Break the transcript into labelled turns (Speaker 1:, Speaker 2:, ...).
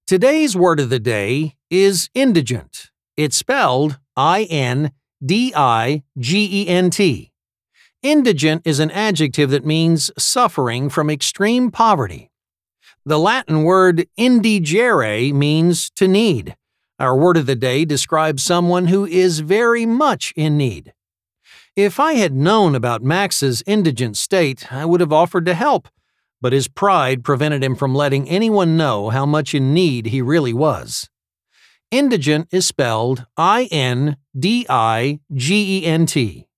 Speaker 1: Today's word of the day is indigent. It's spelled INDIGENT. Indigent is an adjective that means suffering from extreme poverty. The Latin word indigere means to need. Our word of the day describes someone who is very much in need. If I had known about Max's indigent state, I would have offered to help, but his pride prevented him from letting anyone know how much in need he really was. Indigent is spelled INDIGENT.